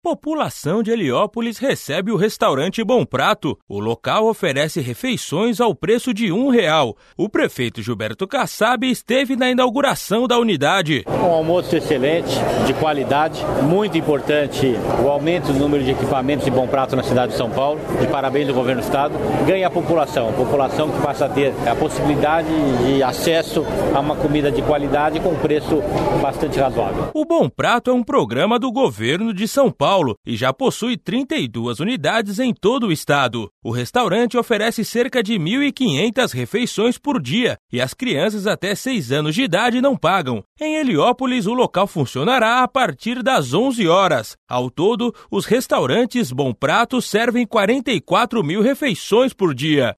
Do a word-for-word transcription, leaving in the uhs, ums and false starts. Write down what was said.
População de Heliópolis recebe o restaurante Bom Prato. O local oferece refeições ao preço de um real. O prefeito Gilberto Kassab esteve na inauguração da unidade. Um almoço excelente, de qualidade, muito importante o aumento do número de equipamentos de Bom Prato na cidade de São Paulo. De parabéns ao governo do estado. Ganha a população, a população que passa a ter a possibilidade de acesso a uma comida de qualidade com preço bastante razoável. O Bom Prato é um programa do governo de São Paulo e já possui trinta e duas unidades em todo o estado. O restaurante oferece cerca de mil e quinhentas refeições por dia e as crianças até seis anos de idade não pagam. Em Heliópolis, o local funcionará a partir das onze horas. Ao todo, os restaurantes Bom Prato servem quarenta e quatro mil refeições por dia.